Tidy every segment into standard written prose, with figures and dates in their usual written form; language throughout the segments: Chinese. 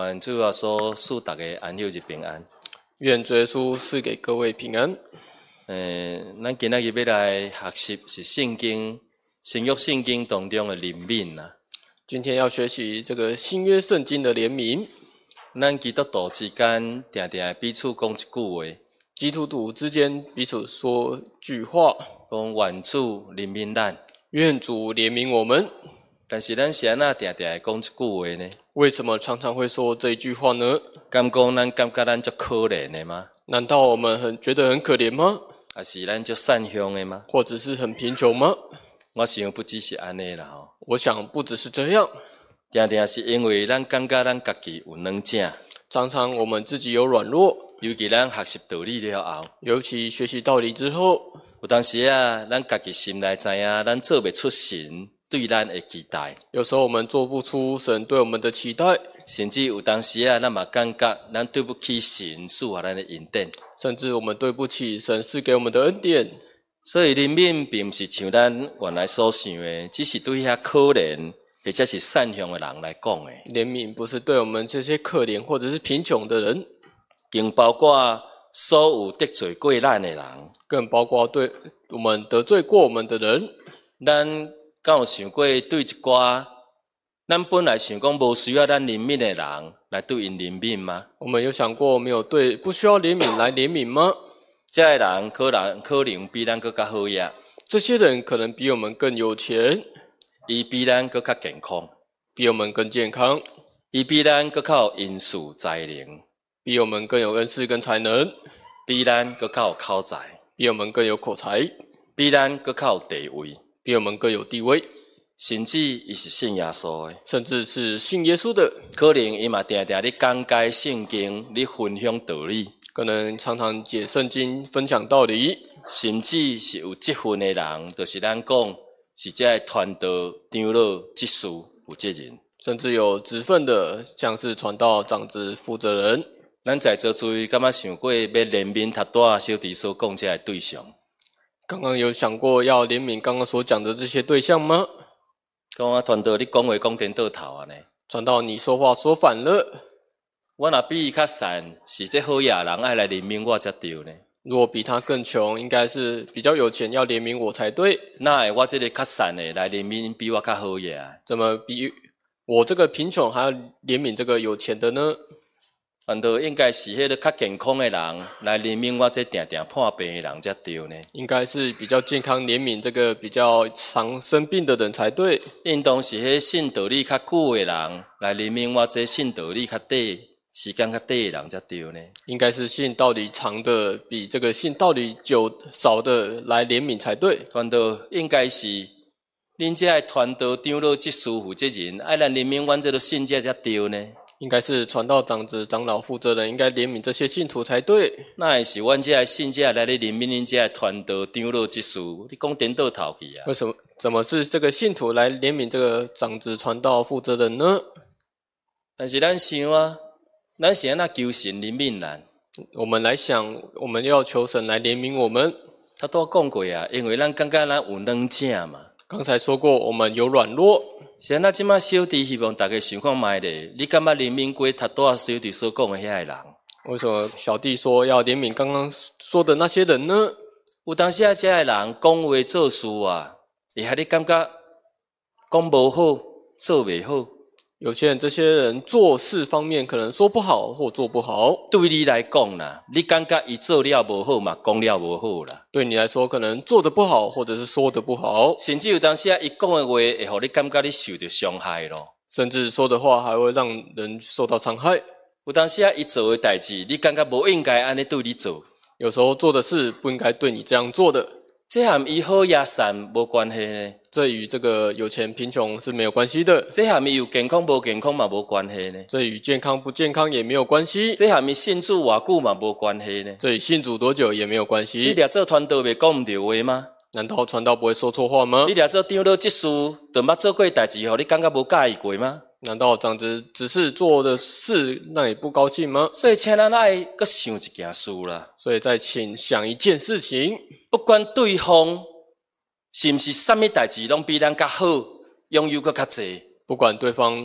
愿主耶稣赐大家安息日平安。 愿主耶稣赐给各位平安。 咱今仔日要来学习是圣经新约圣经当中的怜悯呐。 今天要学习这个新约圣经的怜悯。 咱基督徒之间定定彼此讲一句话， 基督徒之间彼此说句话， 讲愿主怜悯咱。 愿主怜悯我们。 但是咱是安那定定讲一句话呢？ 为什么常常会说这一句话呢？ 敢讲咱感觉咱足可怜的吗？ 难道我们觉得很可怜吗？ 还是咱足善良的吗？ 或者是很贫穷吗？ 我想不只是安尼啦吼。 我想不只是这样， 定定是因为咱感觉咱家己有软正， 常常我们自己有软弱， 尤其咱学习道理了后， 尤其学习道理之后， 有当时啊，咱家己心内知影，咱做袂出神对咱的期待。 有时候我们做不出神对我们的期待， 甚至有当时啊，咱嘛感觉咱对不起神赐予咱的恩典， 甚至我们对不起神赐给我们的恩典。 所以怜悯并不是像咱原来所想的，只是对遐可怜或者是善良的人来讲的。 怜悯不是对我们这些可怜或者是贫穷的人， 更包括所有得罪过咱的人。 更包括对我们得罪过我们的人。 咱敢有想过对一寡咱本来想讲无需要咱怜悯的人来对因怜悯吗？ 我们有想过没有对不需要怜悯来怜悯吗？ 这些人可能比咱更加好呀， 这些人可能比我们更有钱， 伊比咱更加健康， 比我们更健康， 伊比咱更较有因素才能， 比我们更有恩赐跟才能， 比咱更较有口才， 比我们更有口才， 比咱更较有地位， 比我们更有地位， 甚至伊是信耶稣的， 甚至是信耶稣的， 可能伊嘛定定咧讲解圣经，咧分享道理， 可能常常解圣经、分享道理， 甚至是有积分的人，就是咱讲是这传道、长老、执事负责人， 甚至有职分的，像是传道、长子、负责人。 咱在座诸位敢若想过要怜悯他大小弟所讲这个对象？ 刚刚有想过要怜悯刚刚所讲的这些对象吗？ 讲啊，传道你讲话讲颠倒头啊呢？ 传道你说话说反了， 我若比伊较善，是这好野人爱来怜悯我才对呢。 如果比他更穷，应该是比较有钱，要怜悯我才对。 哪会我这个较善的来怜悯比我较好野？ 怎么比我这个贫穷还要怜悯这个有钱的呢？ 传道应该是迄个较健康的人来怜悯我这定定破病的人才对呢。 应该是比较健康怜悯这个比较常生病的人才对。 应当是迄信道理较久的人来怜悯我这信道理较短、时间较短的人才对呢。 应该是信道理长的比这个信道理少的来怜悯才对。 传道应该是恁这个传道、长老、执事负责人爱来怜悯阮这个信者才对呢。 应该是传道长子、长老负责人应该怜悯这些信徒才对。 那会是阮这个信者来咧怜悯恁这个传道、长老、执事？你讲颠倒头去啊？ 为什么？怎么是这个信徒来怜悯这个长子、传道负责人呢？ 但是咱想啊，咱是安那求神怜悯咱？ 我们来想，我们要求神来怜悯我们。 他都讲过啊，因为咱感觉咱有软正嘛。 刚才说过，我们有软弱。 是安那即摆小弟希望大家想看卖咧，你感觉怜悯过他大小弟所讲的遐个人？为什么小弟说要怜悯刚刚说的那些人呢？ 有当时啊，这个人讲话做事啊，会害你感觉讲无好，做袂好。 有些人这些人做事方面可能说不好或做不好。 对你来讲啦，你感觉伊做了无好嘛，讲了无好啦。 对你来说，可能做得不好，或者是说得不好。 甚至有当时啊，伊讲的话会互你感觉你受到伤害咯。 甚至说的话还会让人受到伤害。 有当时啊，伊做的代志，你感觉无应该安尼对你做。 有时候做的事不应该对你这样做的。 这和伊好也善无关系呢。 这与这个有钱贫穷是没有关系的。 这和伊有健康无健康嘛无关系呢。 这与健康不健康也没有关系。 这和伊信主偌久嘛无关系呢。 这与信主多久也没有关系。 你俩做传道袂讲毋对话吗？ 难道传道不会说错话吗？ 你俩做长老执事，就捌做过代志，互你感觉无介意过吗？ 难道长子只是做的事让你不高兴吗？ 所以请咱爱搁想一件事啦。 所以再请想一件事情， 不管对方是毋是什么代志，拢比咱较好，拥有搁较济。 不管对方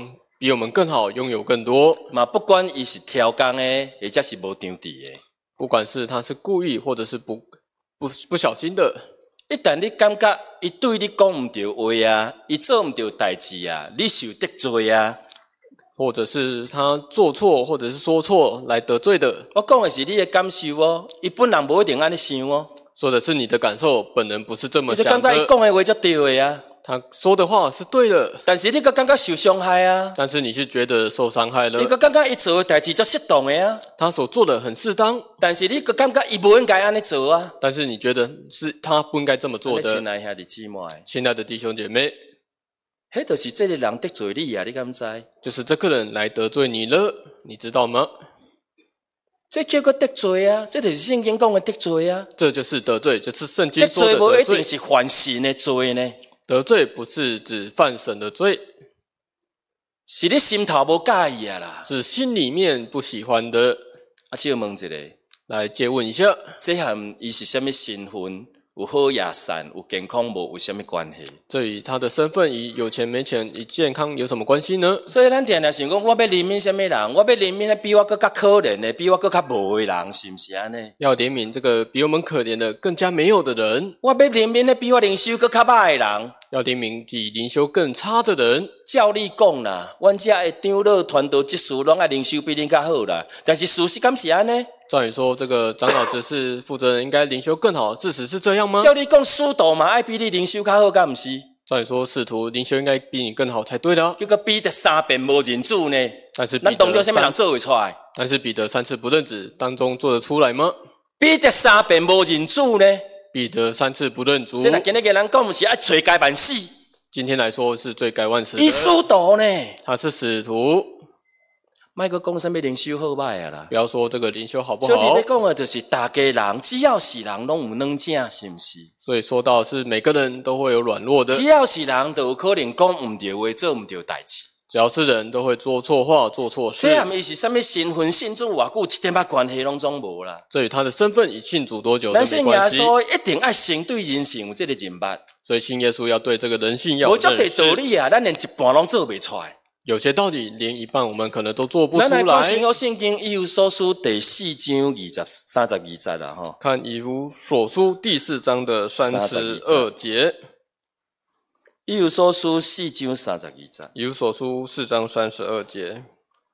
比我们更好，拥有更多。 嘛不管伊是挑工的，或者是无场地的， 不管是他是故意或者是不小心的， 一旦你感觉伊对你讲毋对话啊，伊做毋对代志啊，你受得罪啊， 或者是他做错或者是说错来得罪的， 我讲的是你的感受哦，伊本人无一定安尼想哦， 说的是你的感受，本人不是这么你就想的。 感觉伊讲的话才对的啊， 他说的话是对的， 但是你个感觉受伤害啊， 但是你是觉得受伤害了， 你个感觉伊做的代志才适当的啊， 他所做的很适当， 但是你个感觉伊无应该安尼做啊， 但是你觉得是他不应该这么做的。 亲爱兄弟姊妹， 亲爱的弟兄姐妹， 迄就是这个人得罪你啊，你敢知？ 就是这个人来得罪你了，你知道吗？ 这叫做得罪啊，这就是圣经讲的得罪啊。 这就是得罪，就是圣经得说的罪无得罪。 一定是犯神的罪呢， 得罪不是指犯神的罪， 是你心头无介意啊啦。 是心里面不喜欢的。 啊，借问一个， 来借问一下， 这和伊是什么身份？有好也善，有健康无？有什么关系？ 这与他的身份、与有钱没钱、与健康有什么关系呢？ 所以咱定定想讲，我要怜悯什么人？我要怜悯比我更加可怜的，比我更加无的人，是不是安尼？ 要怜悯这个比我们可怜的更加没有的人， 我要怜悯比我灵修更较歹的人。 要怜悯比灵修更差的人。 照你讲啦，阮遮的长老传道执事拢爱灵修比恁较好啦，但是事实敢是安尼？ 照理说，这个长老执事负责人应该灵修更好，事实是这样吗？ 照你讲，使徒嘛爱比你灵修较好，敢毋是？ 照理说，使徒灵修应该比你更好才对的啊。 结果彼得3遍无认主呢？ 但是咱当中什么人做会出来？ 但是彼得3次不认主，当中做得出来吗？ 彼得3遍无认主呢？ 彼得3次不认主， 这若今日个人讲，毋是爱罪该万死。 今天来说是罪该万死的。 伊使徒呢？ 他是使徒， 莫阁讲什么灵修好歹啊啦。 不要说这个灵修好不小弟好要。讲的就是大家人，只要是人拢有软正，是毋是？ 所以说到是每个人都会有软弱的， 只要是人，都有可能讲毋对话，做毋对代志。 只要是人都会做错话、做错事。 这和伊是什么身份、信主偌久，一点仔关系拢总无啦。 这与他的身份与信主多久都但是耶没关系。 稣一定爱先对人性有这个认捌， 所以信耶稣要对这个人性要无有认足侪道识。 理啊，咱连一半拢做袂出来。 有些道理连一半我们可能都做不出咱来看新来。 约圣经以弗所书第4章32节啦，吼。 看以弗所书第4章的32节。 以弗所书4章32节。 以弗所书4章32节。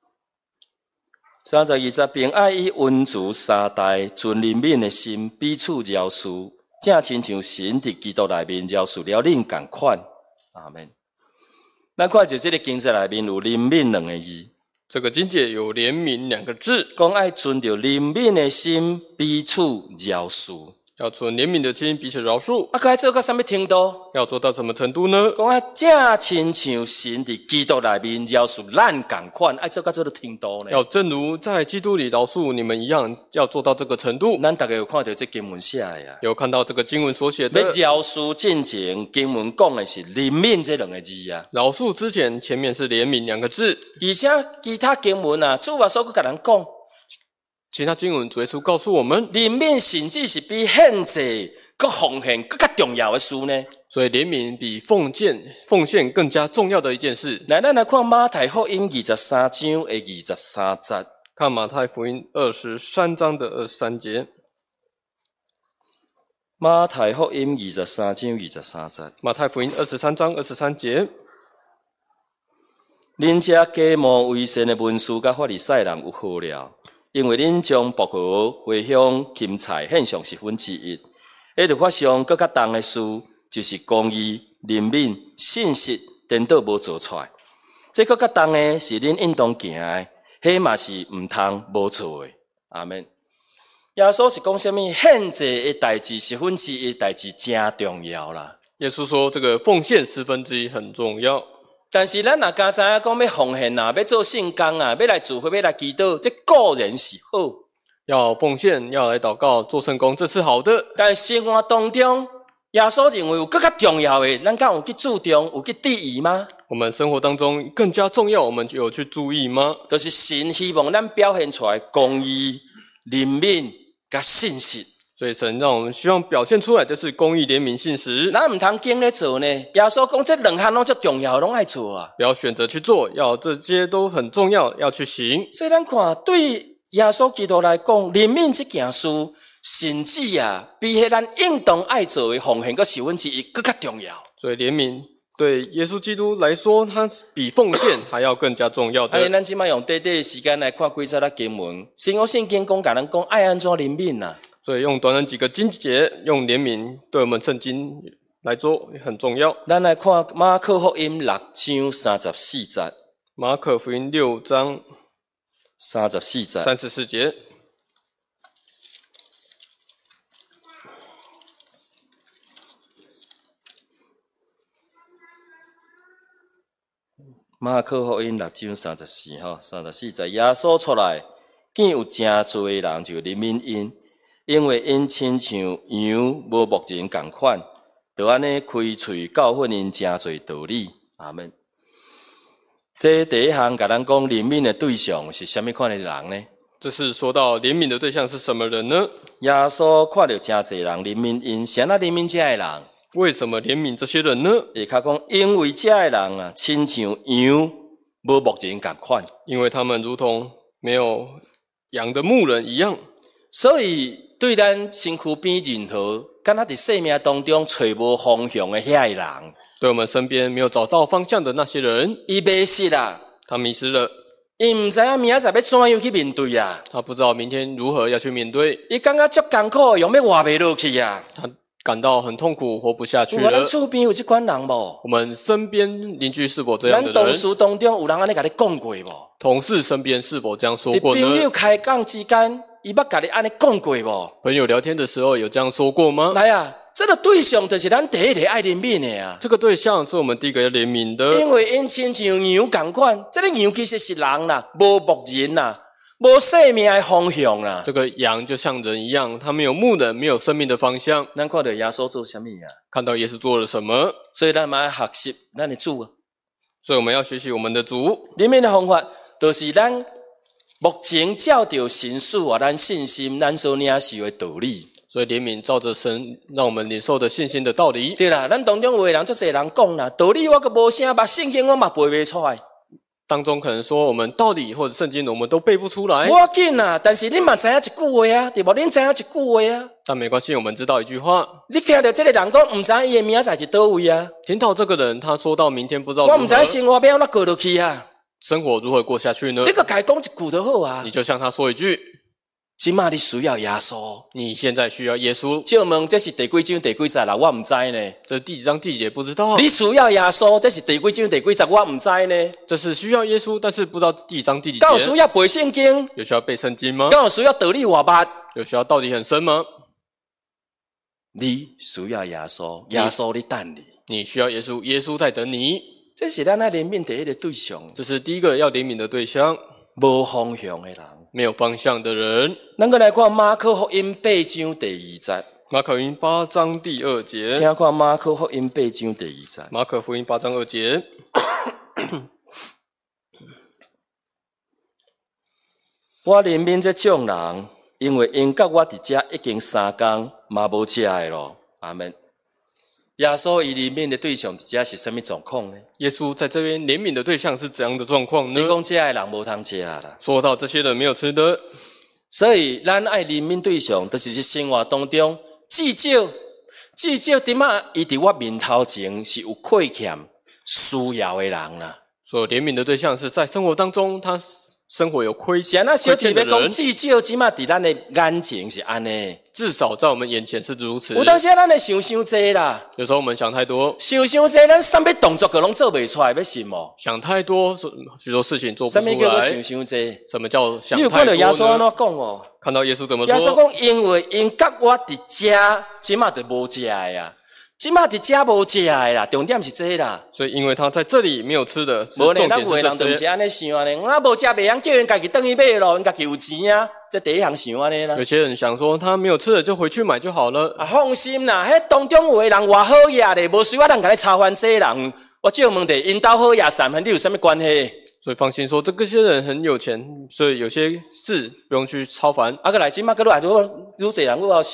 32节，并爱以温慈三代、存怜悯的心彼此饶恕，正亲像神伫基督内面饶恕了恁共款。阿门。咱看就这个经节内面有怜悯2个字， 这个经节有怜悯2个字， 讲爱存着怜悯的心彼此饶恕。 要存怜悯的心，彼此饶恕。 啊，该做到什么程度？ 要做到什么程度呢？ 讲啊，正亲像神伫基督内面饶恕咱共款，爱做到这个程度呢？ 要正如在基督里饶恕你们一样，要做到这个程度。 咱大家有看到这经文写的啊？ 有看到这个经文所写的要饶恕进前，经文讲的是怜悯这2个字啊。 饶恕之前，前面是怜悯2个字。 而且其他经文啊，主耶稣佮人讲， 其他经文主耶稣告诉我们， 怜悯甚至是比献祭、佮奉献更加重要的事呢。 所以怜悯比奉献更加重要的一件事。 来，咱来看马太福音23章的23节。 看马太福音23章的23节。 马太福音23章23节。 马太福音23章23节。 恁这假冒为善的文士甲法利赛人有好了，因为恁将薄荷、茴香、芹菜献上1/10，迄著发上更较重的事，就是公义、怜悯、信实，颠倒无做出来。这更较重的是恁应当行的，迄嘛是毋通无做的。阿门。耶稣是讲什么？献祭的代志1/10的代志真重要啦。 耶稣说，这个奉献1/10很重要。 但是咱若敢知影讲要奉献啊，要做圣工啊，要来聚会，要来祈祷，这固然是好。 要奉献，要来祷告，做圣工，这是好的。 但生活当中，耶稣认为有更加重要的，咱敢有去注重，有去注意吗？ 我们生活当中更加重要，我们有去注意吗？ 就是神希望咱表现出来公义、怜悯、甲信实。 所以神让我们希望表现出来，就是公义、怜悯、信实。 咱唔通经咧做呢？耶稣讲这两项拢足重要，拢爱做啊。 不要选择去做，要这些都很重要，要去行。 所以咱看，对耶稣基督来讲，怜悯这件事，甚至啊，比迄咱应当爱做的奉献个10分之一更加重要。 所以怜悯对耶稣基督来说，它比奉献还要更加重要的。 咱即摆用短短的时间来看几节的经文，新约圣经讲，甲咱讲爱安怎怜悯啊？ 所以用短短几个经节，用怜悯对我们圣经来做很重要。 咱来看马可福音6章34节。 马可福音6章 34节。 34节。 马可福音6章34节，耶稣出来，见有真多人就怜悯因，因为因亲像羊无牧人共款，就安尼开嘴教训因真多道理。阿门。这第一项，甲咱讲怜悯的对象是什么款的人呢？ 这是说到怜悯的对象是什么人呢？ 耶稣看到真多人怜悯因，谁来怜悯这的人？ 为什么怜悯这些人呢？ 下骹讲，因为这的人啊，亲像羊无牧人共款， 因为他们如同没有羊的牧人一样， 所以对咱身躯边任何，敢若伫生命当中找无方向的遐个人， 对我们身边没有找到方向的那些人， 伊迷失啦， 他迷失了， 伊毋知影明仔载要怎样去面对啊， 他不知道明天如何要去面对， 伊感觉足艰苦，用要活袂落去啊。 他感到很痛苦，活不下去咱了。 厝边有这款人无？ 我们身边邻居是否这样的人？ 咱同事当中有人安尼甲你讲过无？ 同事身边是否这样说过呢？ 朋友开讲之间，伊捌甲你安尼讲过无？ 朋友聊天的时候有这样说过吗？ 来啊，这个对象就是咱第一个爱怜悯的啊。 这个对象是我们第一个要怜悯的， 因为因亲像羊共款，这个羊其实是人啦，无牧人啦，无生命的方向啦。 这个羊就像人一样，它没有牧人，没有生命的方向。 咱看到耶稣做什么啊？ 看到耶稣做了什么， 所以咱嘛要学习咱的主啊。 所以我们要学习我们的主。 怜悯的方法，就是咱目前照着神赐予咱信心，咱所领受的道理。 所以怜悯照着神让我们领受的信心的道理。 对啦，咱当中有的人足侪人讲啦，道理我阁无啥，把圣经我嘛背袂出来。 当中可能说我们道理或者圣经我们都背不出来， 无要紧啦，但是恁嘛知影一句话啊，对无？恁知影一句话啊。 但没关系，我们知道一句话。 你听到这个人讲，毋知伊的明仔载是倒位啊？ 听到这个人他说到明天不知道我如何毋知生活要安怎过落去啊？ 生活如何过下去呢？ 你阁甲伊讲一句就好啊。 你就向他说一句， 即马你需要耶稣。 你现在需要耶稣。 借问这是第几章第几节啦？我毋知呢。 这是第几章第几节不知道。 你需要耶稣，这是第几章第几节？我毋知呢。 这是需要耶稣，但是不知道第几章第几节。 敢有需要背圣经？ 有需要背圣经吗？ 敢有需要道理活捌？ 有需要道理很深吗？ 你需要耶稣，耶稣在等你。 你需要耶稣，耶稣在等你。 这是咱爱怜悯第一个对象。 这是第一个要怜悯的对象。 无方向的人， 没有方向的人。 咱再来看马可福音8章第2节。 马可福音8章第2节。 请看马可福音8章第2节。 马可福音8章2节。 我怜悯这种人，因为因甲我伫遮已经3天，嘛无食的咯。阿门。耶稣伊怜悯的对象伫遮是什么状况呢？ 耶稣在这边怜悯的对象是怎样的状况呢？ 你讲这的人无通食啦。 说到这些人没有吃的， 所以咱爱怜悯对象，就是在生活当中，至少点啊，伊伫我面头前是有亏欠、需要的人啦。 所以怜悯的对象是在生活当中，他生活有亏是安那小弟要讲， 人， 至少即马伫咱的眼前是安尼。 至少在我们眼前是如此。 有当时咱会想济啦， 有时候我们想太多， 想济，咱啥物动作个拢做袂出来，要信无？ 想太多，许多事情做不啥出来。 物叫做想济？ 什么叫想你有太多看到耶稣安呢？ 怎讲哦？ 看到耶稣怎么耶稣说？ 讲，因为因甲我伫遮，即马就无食的呀。即马伫遮无食的啦，重点是这啦。 所以因为他在这里没有吃的，是无呢， 重点咱有的人是这些。 就毋是安尼想呢，我无食袂晓，叫因家己转去买咯，因家己有钱啊，这第一项想安尼啦。 有些人想说他没有吃的就回去买就好了。 啊，放心啦，迄当中有的人偌好野咧，无需要人甲你操烦这人。我借问题，因兜好野3分，你有啥物关系？ 所以放心说，这些人很有钱，所以有些事不用去操烦。 啊，个来即马个来，愈侪人愈好想，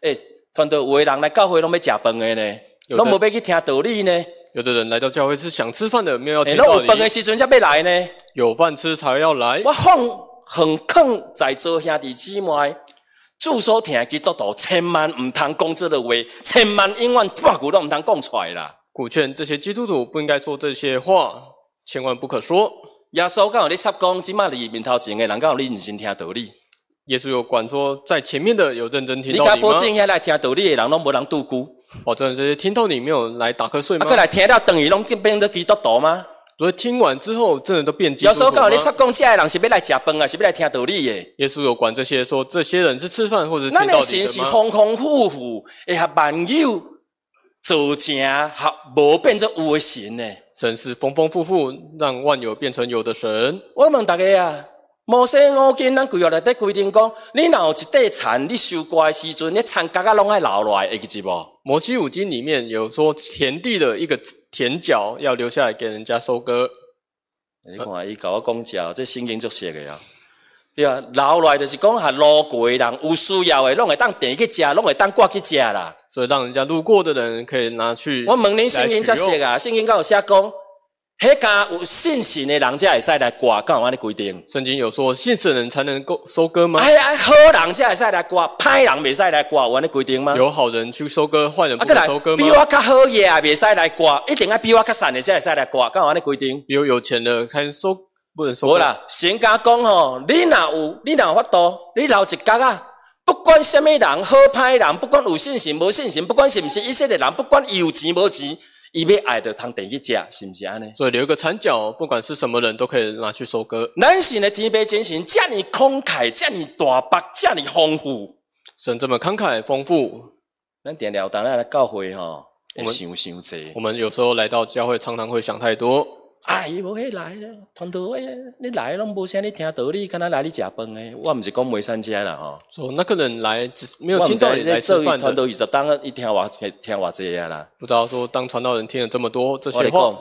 团队有的人来教会拢要食饭的呢，拢无要去听道理呢。 有的人来到教会是想吃饭的，没有要听拢道理。 有饭的时阵才要来呢。 有饭吃才要来。 我很恳在座兄弟姊妹，主所听的基督徒，千万唔通讲这个话，千万永远半句都唔通讲出来啦。 鼓劝这些基督徒不应该说这些话，千万不可说。 耶稣敢有咧插讲，即马离面头前的人敢有咧认真听道理？ 耶稣有管说，在前面的有认真听道理吗？ 你敢保证遐来听道理的人拢无人拄久？ 保证这些听道理没有来打瞌睡吗？ 过来听了等于拢变做基督徒吗？ 所以听完之后，真的都变基督徒吗？ 耶稣敢有咧插讲，这些人是要来食饭啊，是要来听道理的？ 耶稣有管这些说，这些人是吃饭或者听道理的吗？ 咱的神是丰丰富富，会合万有做成合无变做有的神呢？ 神是丰丰富富，让万有变成有的神。 我问大家啊，摩西五经咱规约内底规定讲，你若有一块田，你收割的时阵，你田角啊拢爱留落来，会记无？ 摩西五经里面有说，田地的一个田角要留下来给人家收割。 你看，伊甲我讲教，这圣经足熟的啊。对啊，留落来就是讲，下路过的人有需要的，拢会当订去食，拢会当挂去食啦。 所以让人家路过的人可以拿去。 我问恁圣经足熟啊，圣经敢有写讲，迄家有信心的人才会使来挂，敢有安尼规定？ 圣经有说，信神人才能够收割吗？ 好人才会使来挂，歹人袂使来挂，有安尼规定吗？ 有好人去收割，坏人不能收割吗？ 比我较好嘢也袂使来挂，一定要比我较善的才会使来挂，敢有安尼规定？ 比我有钱的才能收，不能收割。 无啦，神家讲吼，你若有法度，你留一角啊，不管什么人，好歹人，不管有信心无信心，不管是不是以色列人，不管伊有钱无钱，伊要爱就通地去食，是不是安尼？ 所以留一个残角，不管是什么人都可以拿去收割。 咱神的天父真神，这么慷慨，这么大方，这么丰富， 神这么慷慨丰富， 咱定了当来教会吼，会想济。 我们有时候来到教会，常常会想太多。 伊无迄来咧，团队你来拢无啥你听道理，敢若来你食饭诶。我毋是讲梅山家啦吼。 说那个人来，只是没有听道理来吃饭的。 团队20当伊听偌济啊啦。 不知道说当传道人听了这么多这些话，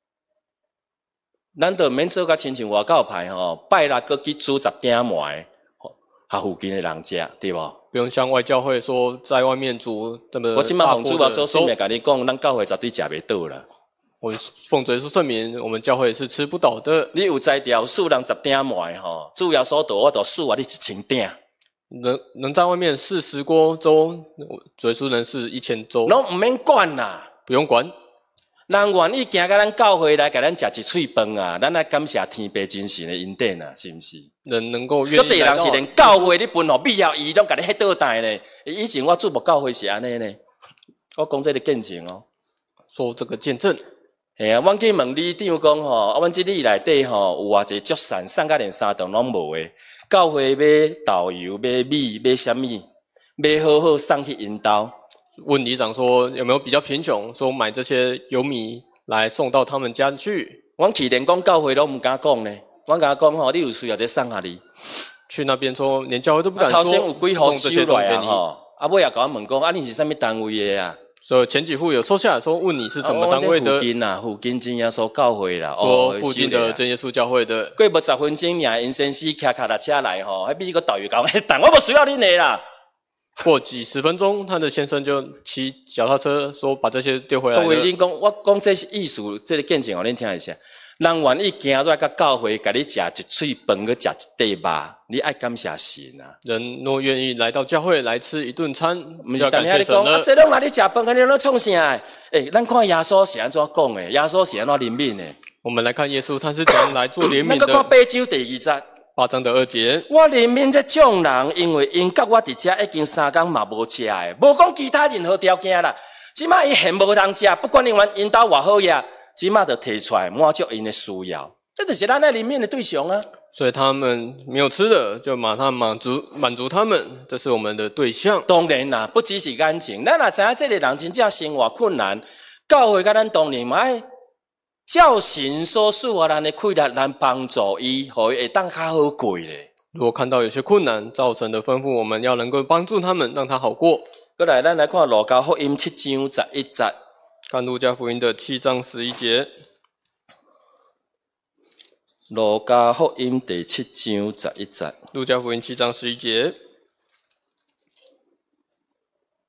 咱就免做甲亲像外教派吼，拜六搁去煮10鼎糜，哈附近诶人食，对无？ 不用像外教会说在外面煮这么大锅的粥。 我今麦奉主吧说，顺便甲你讲，咱教会绝对食袂倒啦。 我奉主耶稣圣名，我们教会是吃不倒的。 你有才调数人10鼎糜吼，主要所多我就数啊你1000鼎。 能在外面40锅粥，主耶稣能是1000粥。 拢毋免管啦， 不用管。 人愿意行到咱教会来，甲咱食一喙饭啊，咱来感谢天父真神的恩典啊，是毋是？ 人能够愿意足侪人是连教会你分互必要伊拢甲你迄倒带呢。以前我注目教会是安尼呢，我讲这个见证哦， 说这个见证。 嘿啊，阮去问理长讲吼，阮这里内底吼有偌济足散甲连3栋拢无诶。教会买豆油、买米、买什么？买好好送去因兜。 问里长说有没有比较贫穷，说买这些油米来送到他们家去。 阮去连讲教会都毋敢讲呢，阮甲讲吼，你有需要再送下你。 去那边说，连教会都不敢说。 头先有几户收来啊吼， 尾也甲阮问讲，你是啥物单位诶啊？ 所以前几户有收下来说，问你是什么单位的？ 附近真耶稣教会啦， 说附近的真耶稣教会的。 过无10分钟，因先生骑脚踏车来吼，迄比个导游讲，但我无需要恁的啦。 过几10分钟，他的先生就骑脚踏车说把这些丢回来了。 各位，恁讲，我讲这是意思，这个见证互恁听一下。人愿意行来甲教会，甲你食一喙饭，去食一块肉，你爱感谢神啊！ 人若愿意来到教会来吃一顿餐， 毋是等下你讲，这拢来你食饭，你拢创啥？咱看耶稣是安怎讲的？耶稣是安怎怜悯的？ 我们来看耶稣，他是怎样来做怜悯的。 咱看8章第2节 ，8章的2节。 我怜悯这众人，因为因甲我伫遮已经3天嘛无食的，无讲其他任何条件啦。即摆伊现无通食，不管因兜偌好嘢。即马就提出来满足因的需要，这就是咱那里面的对象啊。 所以他们没有吃的，就马上满足他们，这是我们的对象。 当然啦，不只是感情，咱也知影这个人真正生活困难，教会甲咱当然嘛爱照神所赐予咱的气力，咱帮助伊，互伊会当较好过咧。 如果看到有些困难，照神的吩咐，我们要能够帮助他们，让他好过。 过来，咱来看路加福音7章11节。 看路加福音的7章11节。 路加福音第7章11节。 路加福音7章11节。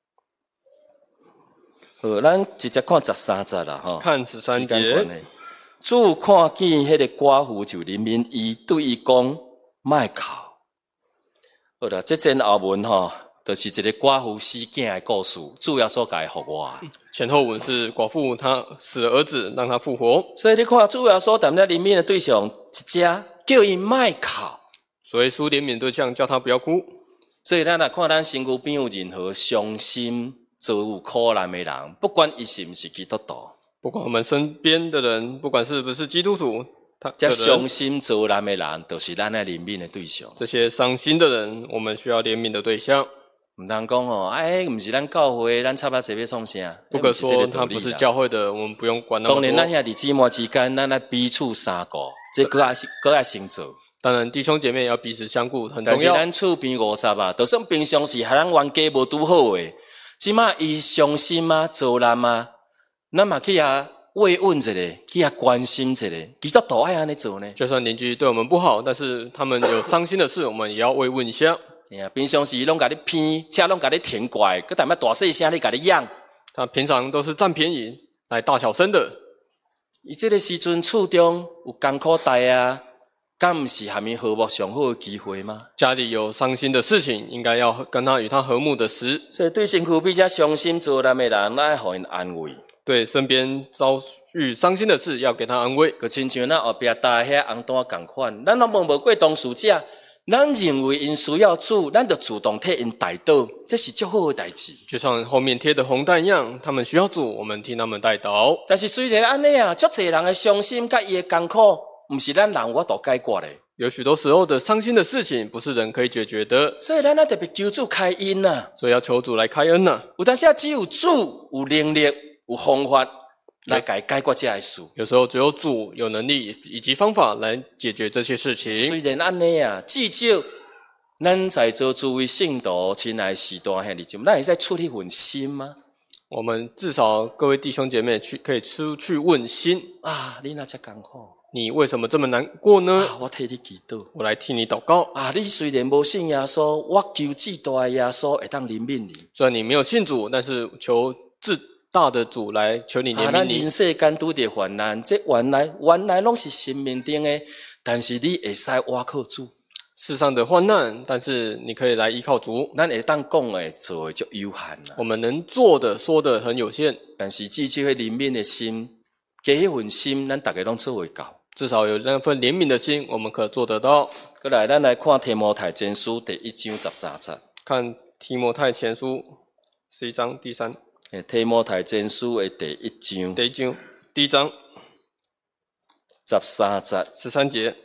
好，咱直接看13节啦，吼。 看13 时间节关系，主看见迄个寡妇就怜悯伊，对伊讲莫哭。好啦，这前后文吼，就是一个寡妇死囝的故事，主要所解复我。 前后文是寡妇她死了儿子，让他复活。 所以你看，主要所谈的怜悯的对象，一只叫伊莫哭。 所以苏怜悯对象叫他不要哭。 所以咱来看咱身躯边有任何伤心、遭有苦难的人，不管伊是毋是基督徒， 不管我们身边的人，不管是不是基督徒， 这伤心遭难的人，就是咱来怜悯的对象。 这些伤心的人，我们需要怜悯的对象。 唔通讲哦，毋是咱教会，咱插把这要创啥？ 不可说他不是教会的，我们不用管那么多。 当然，咱兄弟姊妹之间，咱来彼此相顾，这个爱先做。 当然，弟兄姐妹要彼此相顾，很重要。 但是咱厝边50啊，就算平常时和咱冤家无拄好诶，即马伊伤心啊、遭难啊，咱嘛去遐慰问一下，去遐关心一下，基督徒爱安尼做呢？ 就算邻居对我们不好，但是他们有伤心的事，我们也要慰问一下。 平常时拢甲你骗，车拢甲你停怪，佮淡仔大细声你甲你养。 他平常都是占便宜来大小声的。 伊这个时阵厝中有艰苦代啊。敢毋是下面和睦上好的机会吗？ 家里有伤心的事情，应该要跟他与他和睦的时。 所以对身躯比较伤心遭难的人，咱要互因安慰。 对身边遭遇伤心的事，要给他安慰。 佮亲像咱后壁搭遐红单共款，咱若问无过当事者，咱认为因需要主，咱就主动替因代祷，这是足好的代志。 就像后面贴的红单一样，他们需要主，我们替他们代祷。 但是虽然安尼啊，足侪人的伤心甲伊的艰苦。不是咱人我都解决的， 有许多时候的伤心的事情，不是人可以解决的。 所以咱要特别求主开恩啊， 所以要求主来开恩啊。 有当时只有主有能力、有方法来解决这些事。 有时候只有主有能力以及方法来解决这些事情。 虽然安尼啊，至少咱在座诸位信徒、亲爱时代兄弟姐妹，咱会使出一份心吗？ 我们至少各位弟兄姐妹可以出去问心啊，你那遮艰苦。 你为什么这么难过呢？ 我替你祈祷， 我来替你祷告。 你虽然无信耶稣，我求至大的耶稣会当怜悯你。 虽然你没有信主，但是求至大的主来求你怜悯你。 咱人世间拄着患难，这原来拢是生命中的，但是你会使倚靠主。 世上的患难，但是你可以来依靠主。 咱会当讲的做的就有限啦。 我们能做的说的很有限， 但是至少迄怜悯的心，加迄份心，咱大家拢做会到。 至少有那份怜悯的心，我们可做得到。 过来，咱来看提摩太前书第1章13节。看提摩太前书11章第3。 提摩太前书的第1章13节。 13节。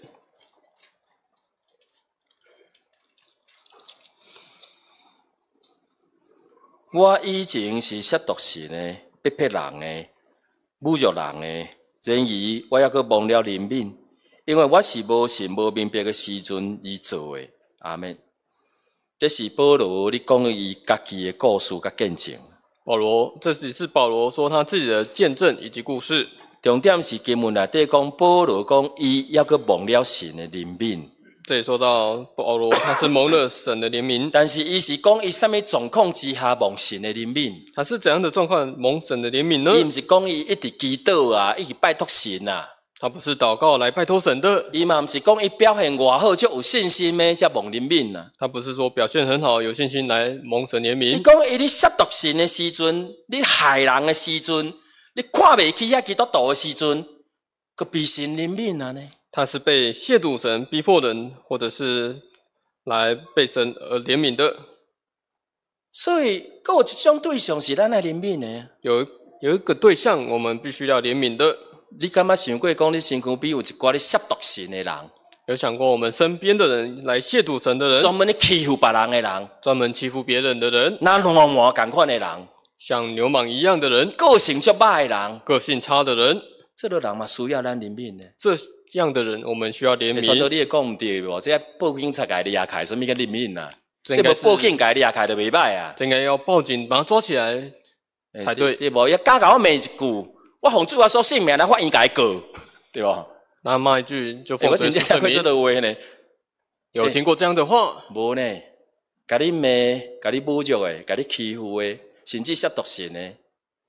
我以前是亵渎神的、逼迫人的、侮辱人的。然而，我还阁忘了怜悯，因为我是无信无明白的时阵而做的。阿们。这是保罗你讲伊家己的故事甲见证。 这只是保罗说他自己的见证以及故事。 重点是经文内底讲，保罗讲伊还阁忘了神的怜悯。 这里说到保罗他是蒙了神的怜悯， 但是伊是讲伊什么状况之下蒙神的怜悯？ 他是怎样的状况蒙神的怜悯呢？ 伊不是讲伊一直祈祷啊，一直拜托神啊。 他不是祷告来拜托神的。 伊嘛不是讲伊表现偌好就有信心的才蒙怜悯啊。 他不是说表现很好有信心来蒙神怜悯。 你讲伊咧亵渎神的时阵，你害人的时阵，你看袂起遐基督徒的时阵，佮被神怜悯啊呢？ 他是被亵渎神、逼迫人，或者是来被神而怜悯的。 所以，佮有一种对象是咱来怜悯的。 有一个对象，我们必须要怜悯的。 你敢捌想过，讲你身躯边有一寡咧亵渎神的人？ 有想过我们身边的人来亵渎神的人， 专门咧欺负别人的人， 专门欺负别人的人， 那流氓同款的人， 像流氓一样的人， 个性足歹的人， 个性差的人， 这个人嘛需要咱怜悯的。 这样的人我们需要怜悯。 传道你也讲唔对无？这报警才甲你抓开，什么叫怜悯啊？这无报警甲你抓开就袂歹啊！ 这应该要报警把他抓起来才对。 对无？要敢甲我骂一句，我奉主耶稣性命来法院甲伊告，对无？ 那骂一句就奉主耶稣圣名。 我真正会说的话呢？ 有听过这样的话？ 无呢，甲你骂、甲你侮辱的、甲你欺负的，甚至亵渎神的，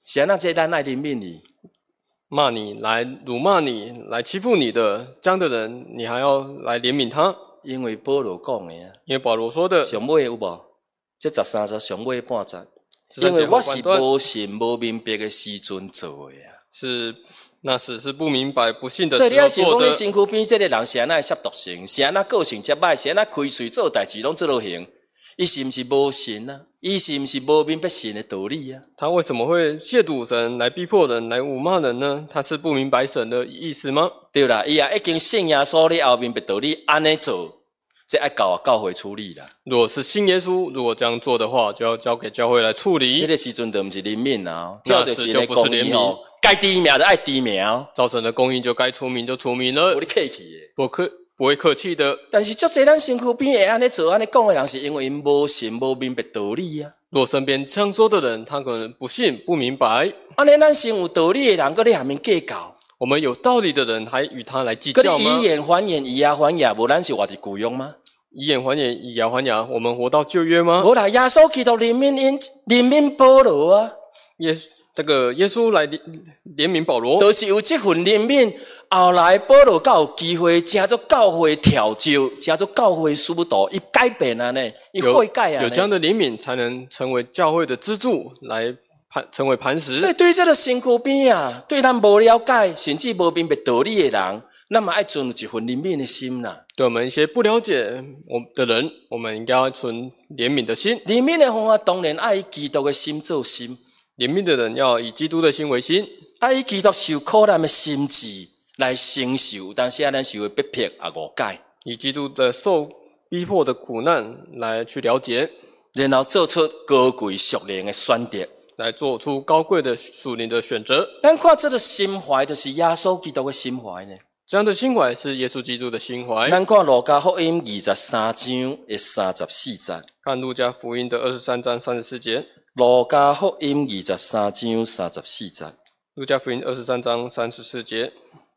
是安那这咱爱怜悯伊。 骂你、来辱骂你、来欺负你的这样的人，你还要来怜悯他？ 因为保罗讲的啊， 因为保罗说的， 上尾有无？这13节上尾半节，因为我是无信无明白的时阵做的啊。 那是不明白不信的所以你要想讲， 时候做的。 你身躯边这个人是安那摄毒性，是安那个性遮歹，是安那开喙做代志拢做落行，伊是毋是无信啊？伊是毋是无明白神的道理啊？ 他为什么会亵渎神，来逼迫人，来辱骂人呢？他是不明白神的意思吗？ 对啦，伊也已经信耶稣你后明白道理，安尼做，这爱交教会处理啦。 如果是信耶稣，如果这样做的话，就要交给教会来处理。 迄个时阵就毋是怜悯啊， 那就是就不是怜悯哦，该低名就爱低名， 造成的公义就该出名就出名了， 无你客气的。 不会客气的。 但是足侪咱身躯边会安尼做安尼讲的人，是因为因无信无明白道理啊。 若身边这样说的人，他可能不信不明白。 安尼咱先有道理的人，搁咧下面计较。 我们有道理的人还与他来计搁较吗？ 以眼还眼，以牙还牙，无咱是活伫旧约吗？ 以眼还眼，以牙还牙，我们活到旧约吗？ 无啦，耶稣基督怜悯保罗啊， 耶稣来怜悯保罗， 就是有这份怜悯，后来保罗才有机会加做教会调教，加做教会使徒，伊改变啊呢，伊悔改啊。 有这样的怜悯，才能成为教会的支柱，来成为磐石。 所以对这个身躯边啊，对咱无了解，甚至无明白道理的人，咱嘛爱存有一份怜悯的心啦。 对我们一些不了解的人，我们应该要存怜悯的心。 怜悯的方法当然爱以基督的心做心。 怜悯的人要以基督的心为心， 爱以基督受苦难的心志来承受，但是咱受的逼迫也误解， 以基督的受逼迫的苦难来去了解， 然后做出高贵属灵的选择， 来做出高贵的属灵的选择。 咱看这个心怀，就是耶稣基督的心怀呢。 这样的心怀是耶稣基督的心怀。 咱看路加福音23章的34节， 看路加福音的23章34节。 路加福音23章34节， 路加福音23章34节。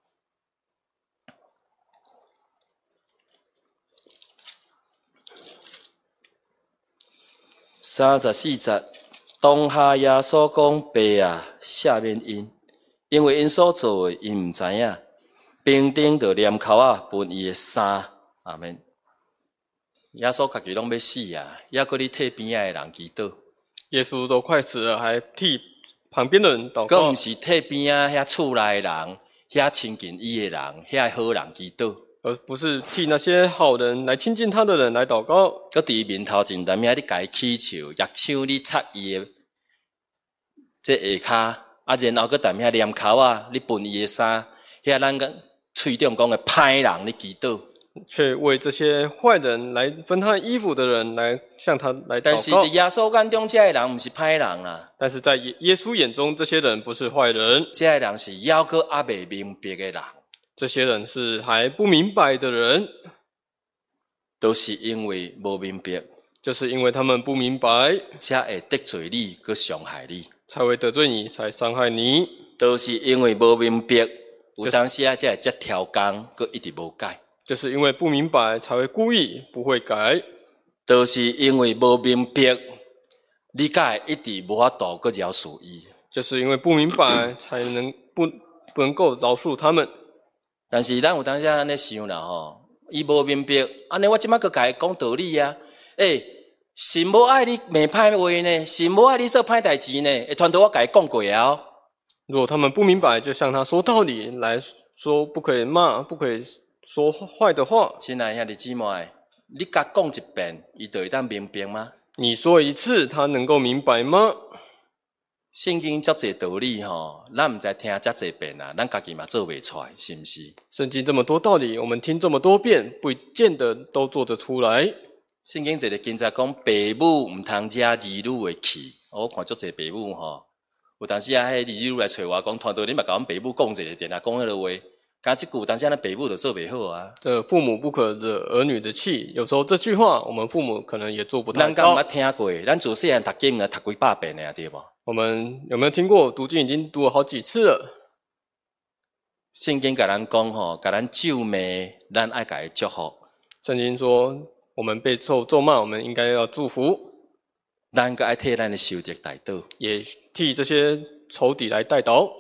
34节，当下耶稣讲：“爸啊，赦免因为因所做的，因毋知影。”兵丁就念口啊，分伊的衫。阿免。耶稣家己拢要死啊，还搁你替边仔的人祈祷。 耶稣都快死了，还替旁边的人祷告。 佫毋是替边仔遐厝内的人、遐亲近伊的人、遐好人祈祷， 而不是替那些好人来亲近他的人来祷告。 佫伫面头前踮遐你家祈求，也手你擦伊的这下骹，然后佫踮遐念口啊，你分伊的衫，遐咱个喙中讲的歹人你祈祷。 却为这些坏人来分他衣服的人来向他来祷告。 但是在耶稣眼中，这些人不是歹人啦。 但是在耶稣眼中，这些人不是坏人， 这些人是还阁还未明白的人。 这些人是还不明白的人， 都是因为无明白， 就是因为他们不明白， 才会得罪你，阁伤害你， 才会得罪你，才伤害你。 都是因为无明白，有当时啊，才会这条工，阁一直无改。 就是因为不明白，才会故意不会改。 都是因为无明白，你才会一直无法度阁饶恕伊。 就是因为不明白，才能不能够饶恕他们。 但是咱有当时安尼想啦吼，伊无明白，安尼我即摆阁甲伊讲道理啊。神无爱你骂歹话呢，神无爱你做歹代志呢，会传到我甲伊讲过啊。 如果他们不明白，就向他说道理，来说不可以骂，不可以说坏的话。 亲爱兄弟姊妹，你甲讲一遍，伊就会当明白吗？ 你说一次，他能够明白吗？ 圣经遮济道理吼，咱毋知听遮济遍啊，咱家己嘛做袂出来，是毋是？ 圣经这么多道理，我们听这么多遍，不见得都做得出来。 圣经一个经节讲，爸母毋通惹儿女的气。我看足济爸母吼，有当时啊，迄儿女来找我讲，团队你嘛甲阮爸母讲一个，电话讲迄个话，讲即句，但是咱爸母就做袂好啊。 这父母不可惹儿女的气，有时候这句话，我们父母可能也做不太咱敢到。 捌听过？咱自细汉读经啊，读几百遍的啊，对无？ 我们有没有听过？读经已经读了好几次了。 圣经甲咱讲吼，甲咱咒骂，咱爱甲伊祝福。 圣经说，我们被咒骂，我们应该要祝福， 咱个爱替咱的仇敌代祷， 也替这些仇敌来带倒。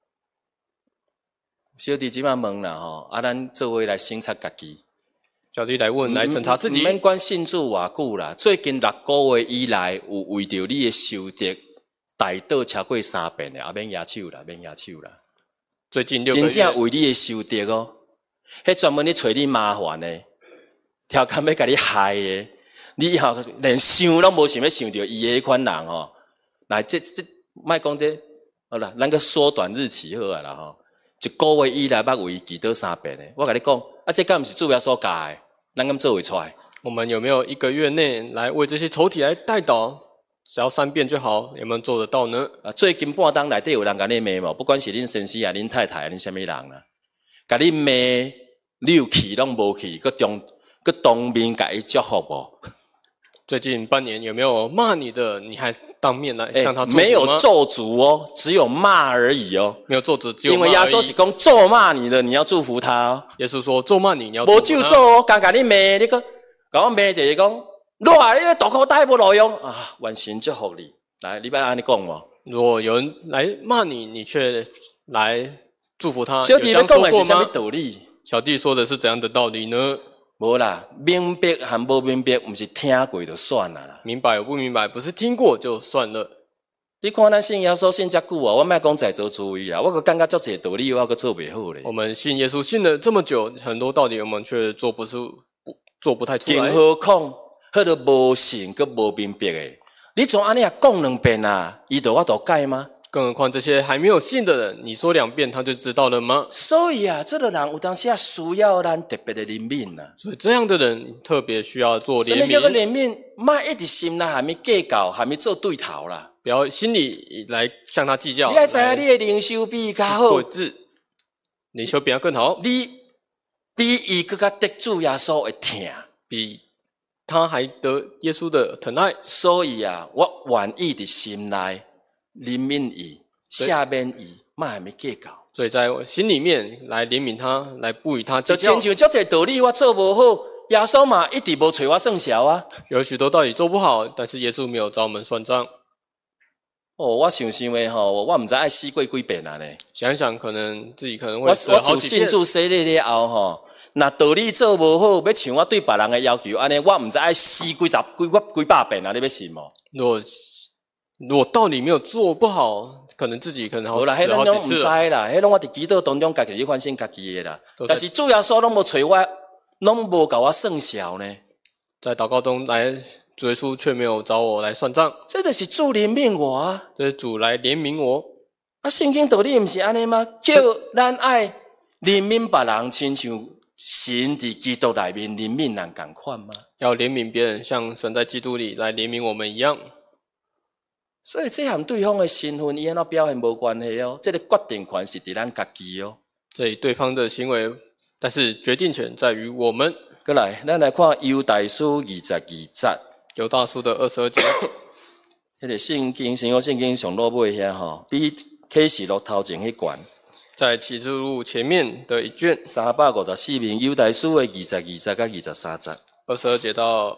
小弟即摆问啦吼，咱做伙来审查家己。 小弟来问，来审查自己。 唔免管信主偌久啦，最近6个月以来，有为着你的受敌，大倒超过3遍的，免举手啦，免举手啦。 最近6个月， 真正为你的受敌哦，迄专门咧找你麻烦的，挑工要甲你害的，你吼连想拢无想要想到伊的迄款人吼。来，这莫讲这，好啦，咱个缩短日期好啊啦吼。1个月以来，捌为祈祷3遍的，我甲你讲，这敢毋是主要所教的，咱敢做会出来？ 我们有没有1个月内来为这些仇敌来带倒？只要3遍就好，有没有做得到呢？ 最近半当内底有人甲你骂无，不管是恁先生啊、恁太太啊、恁什么人啦，甲你骂，你有气拢无气，佮当面甲伊祝福无？ 最近半年有没有骂你的？你还当面来向他祝福吗？ 没有咒诅哦，只有骂而已哦。 没有咒诅，只有骂而已。 因为耶稣是讲咒骂你的，你要祝福他哦。 耶稣说咒骂你，你要祝福他。 无就咒哦，刚甲你骂，你个甲我骂就是讲，你啊，你大口大无路用啊，完全祝福你。来，你要安尼讲无？ 如果有人来骂你，你却来祝福他， 小弟要讲的是什么吗？ 道理？ 小弟说的是怎样的道理呢？ 无啦，明白和无明白，毋是听过就算啦。 明白或不明白，不是听过就算了。 你看咱信耶稣信遮久啊，我莫讲在做主意啊，我个感觉足侪道理，我个做袂好咧。 我们信耶稣信了这么久，很多道理我们却做不太出来。 更何况，迄个无信佮无明白诶，你从安尼啊讲2遍啊，伊就我都改吗？ 更何况这些还没有信的人，你说2遍他就知道了吗？ 所以啊，这个人有当时啊需要咱特别的怜悯啊。 所以这样的人特别需要做怜悯。 什么叫做怜悯？莫一直心内还没计较，还没做对头啦。 不要心里来向他计较。 你要知影你的灵修比伊较好， 灵修比他更好， 你比伊更加得主耶稣的疼， 比他还得耶稣的疼爱。 所以啊，我愿意伫心内怜悯伊、赦免伊，莫还没计较。 所以在我心里面来怜悯他，来不与他计就较。 亲像足侪道理我做无好，耶稣嘛一直无找我算账啊。 有许多道理做不好，但是耶稣没有找我们算账。 哦，我想的吼，我毋知爱死过几遍啊呢。 想想可能自己可能会我死了好自几遍。 信主洗礼了后吼，那道理做无好，要像我对别人的要求安尼，我毋知爱死几百遍啊！你要信无？ 如果道理没有做不好，可能自己可能好啦， 死了好拢毋知几次了。 啦，迄拢我伫祈祷当中家己去反省家己的啦。但是主耶稣拢无找我，拢无甲我算账呢。 在祷告中来，主耶稣却没有找我来算账。 这就是主怜悯我啊！ 这是主来怜悯我。 啊，圣经道理毋是安尼吗？叫咱爱怜悯别人，亲像神伫基督内面怜悯人共款吗？ 要怜悯别人，像神在基督里来怜悯我们一样。 所以这和对方的身份伊安怎表现无关系哦，这个决定权是伫咱家己哦。 这里对方的行为，但是决定权在于我们。 过来，咱来看犹大书22节， 犹大书的22节， 迄个圣经新约圣经上落尾遐吼，比启示录头前迄卷， 在启示录前面的一卷 354面，犹大书的22节甲23节 ，22节到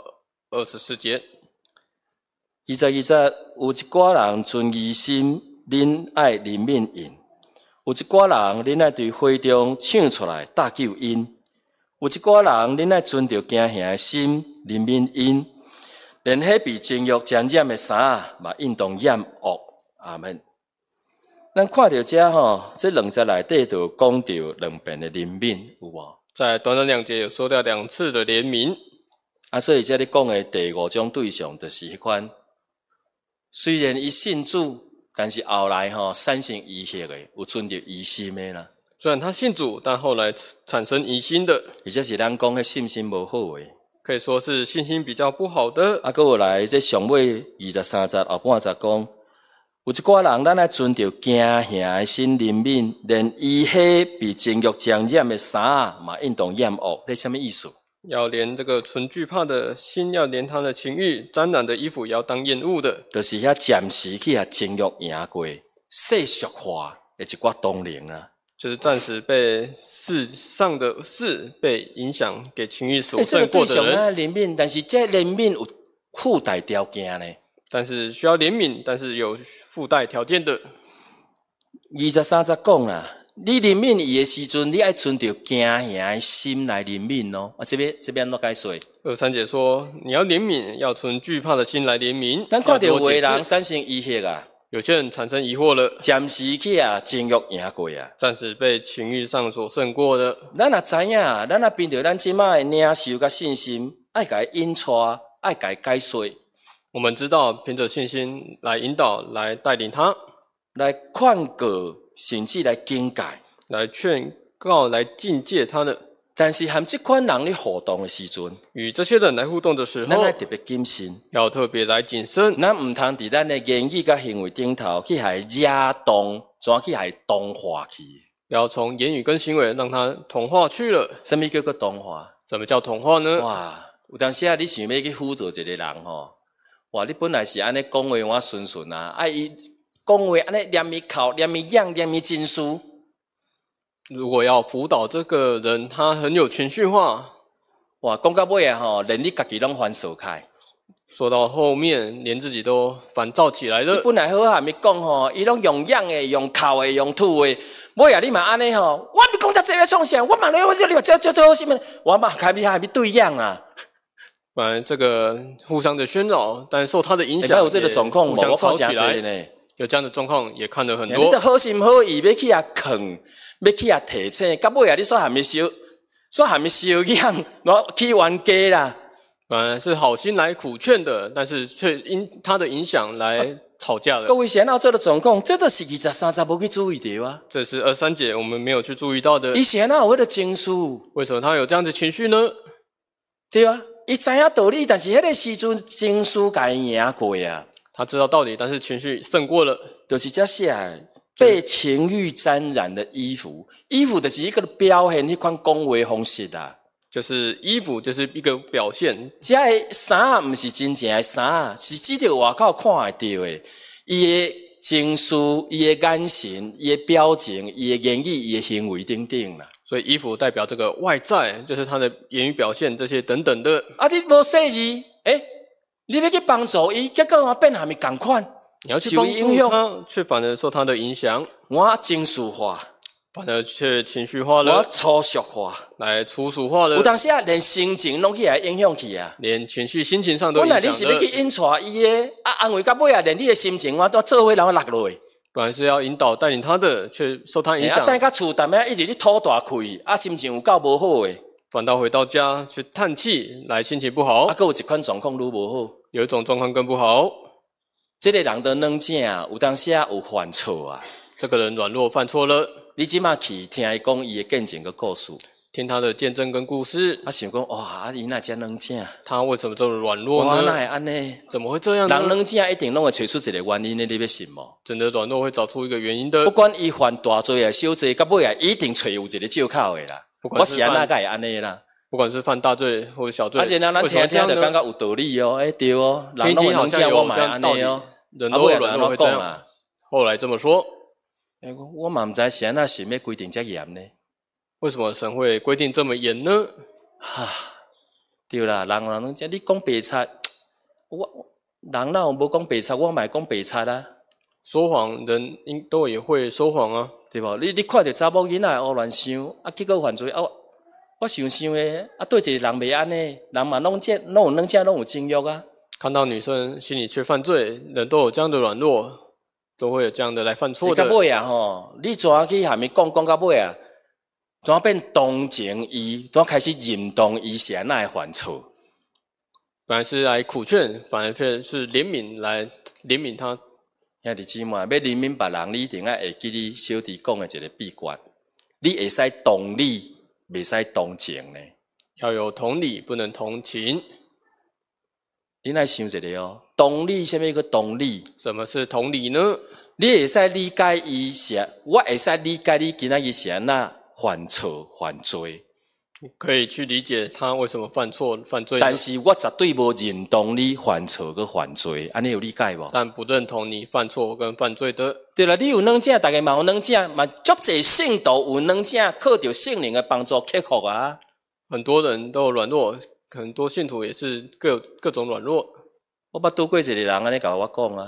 24节。 22节有一寡人存疑心，恁爱怜悯因；有一寡人恁爱对会中抢出来搭救因；有一寡人恁爱存着惊吓的心怜悯因。连迄被情欲沾染的衫嘛，应当染恶。阿门。咱看到这吼，这2节内底就讲到2遍的怜悯，有无？ 在短短2节有说到2次的怜悯。 啊，所以这里讲的第5种对象，就是迄款。虽然伊信主，但是后来产生疑惑的，有存着疑心的啦。 虽然他信主，但后来产生疑心的， 而且是咱讲的信心无好的， 可以说是信心比较不好的。 啊，搁有来这上尾23节后半节讲，有一寡人咱爱存着惊吓的心怜悯，连伊迄被情欲沾染的衫嘛，应当染恶。这什么意思？ 要连这个存惧怕的心，要连他的情欲沾染的衣服，也要当厌恶的。 就是遐暂时去情欲赢过世俗化的一寡同龄啊， 就是暂时被世上的事被影响，给情欲所这个胜过的对象啊人。 怜悯，但是这怜悯有附带条件呢。 但是需要怜悯，但是有附带条件的。 23节讲啦，你怜悯伊的时阵，你爱存着惊吓的心来怜悯哦。这边怎解说 23节说，你要怜悯，要存惧怕的心来怜悯。 咱看到有的人产生疑惑啊， 有些人产生疑惑了， 暂时去啊情欲赢过啊， 暂时被情欲上所胜过的。 咱也知影，咱也凭着咱即摆的领受甲信心，爱甲伊引带，爱甲伊解说。 我们知道，凭着信心来引导、来带领他， 来劝告，甚至来警戒， 来劝告、来境界他的。 但是和这款人咧互动的时阵， 与这些人来互动的时候， 咱要特别谨慎， 要特别来谨慎。 咱唔通伫咱的言语甲行为顶头去害惹动，怎去害同化去？ 不要从言语跟行为让他同化去了。 什么叫做同化？ 什么叫同化呢？ 哇，有当时啊，你想要去辅导一个人吼，哇，你本来是安尼讲话我顺顺啊，伊讲话安尼念伊口，念伊样，念伊真思。 如果要辅导这个人，他很有情绪化， 哇，讲到尾啊吼，连你家己拢烦躁开。 说到后面，连自己都烦躁起来了。 你本来好喊咪讲吼，伊拢用样的、用口的、用吐的，尾啊你嘛安尼吼，我咪讲遮这要创啥？我嘛你嘛这好什么？我嘛还咪对样啊。 本来这个互相的喧扰，但受他的影响， 有这个状况， 互相吵起来呢。 有这样的状况也看得很多。 你都好心好意要去遐坑，要去遐提醒，到尾啊你说还没修养，我去冤家啦。 本来是好心来苦劝的，但是却因他的影响来吵架了。 各位想到这个状况，这都是23节无去注意到啊。 这是23节我们没有去注意到的。 伊想到有迄个情绪， 为什么他有这样的情绪呢？ 对啊，伊知影道理，但是迄个时阵情绪甲伊赢过啊。 他知道道理，但是情绪胜过了。 就是这写被情欲沾染的衣服，衣服就是一个表现迄款讲话方式啊。 就是衣服，就是一个表现。 这个衫毋是真正的衫，是只着外口看会到的。伊的情绪、伊的眼神、伊的表情、伊的言语、伊的行为等等啦。 所以衣服代表这个外在，就是他的言语表现这些等等的。 啊，你无说字，你要去帮助伊，结果我变还没共款。 你要去帮助他，却反而受他的影响。 我情绪化， 反而却情绪化了。 我粗俗化， 来粗俗化了。 有当时啊，连心情拢去来影响去啊。 连情绪、心情上都影响了。 本来你是要去引带伊的，安慰到尾啊，连你的心情我都做伙让我落落去。 本来是要引导带领他的，却受他影响。 等到厝淡仔一直咧吐大气，心情有够无好诶。 反倒回到家去叹气，来心情不好。 还有一款状况愈无好， 有一种状况更不好。 这个人的软正有当时啊有犯错啊。 这个人软弱犯错了， 你即马去听伊讲伊的见证个故事， 听他的见证跟故事， 想讲哇，伊哪遮软正？ 他为什么这么软弱呢？ 哇，哪会安尼？ 怎么会这样呢？ 人软正一定拢会找出一个原因的，你要信无？ 真的软弱会找出一个原因的。 不管伊犯大罪啊、小罪，到尾啊一定找有一个借口的啦。我是安那个会安尼啦。 不管是犯大罪或者小罪， 而且咱听着感觉有道理哦，对哦，人拢好像有这样道理哦。人都软弱会这样。后来这么说， 我嘛唔知是安那神要规定遮严呢？ 为什么神会规定这么严呢？ 对啦，人拢这你讲白贼，人哪有无讲白贼？我嘛讲白贼啊。 说谎人都也会说谎啊， 对无？你看到查某囡仔胡乱想，结果犯罪我想的对一个人袂安尼，人嘛拢有软正拢有情欲啊。 看到女生心里却犯罪，人都有这样的软弱，都会有这样的来犯错的。 到尾啊吼，你怎去下面讲到尾啊，怎变同情伊，怎开始认同伊是安那会犯错？ 本来是来苦劝，反而却是怜悯来怜悯他。 兄弟姊妹，要怜悯别人，你一定要会记你小弟讲的一个秘诀，你会使同理，袂使同情呢。 要有同理，不能同情。 你来想一下哦，同理，什么叫同理？ 什么是同理呢？ 你会使理解伊是，我会使理解你今仔日是安那犯错犯罪， 可以去理解他为什么犯错犯罪。 但是我绝对无认同你犯错跟犯罪，安尼有理解无？ 但不认同你犯错跟犯罪的。 对啦，你有软正，大家嘛有软正，嘛足侪圣徒有软正，靠着圣灵的帮助克服啊。 很多人都有软弱。很多信徒也是各种软弱。 我捌拄过一个人安尼甲我讲啊，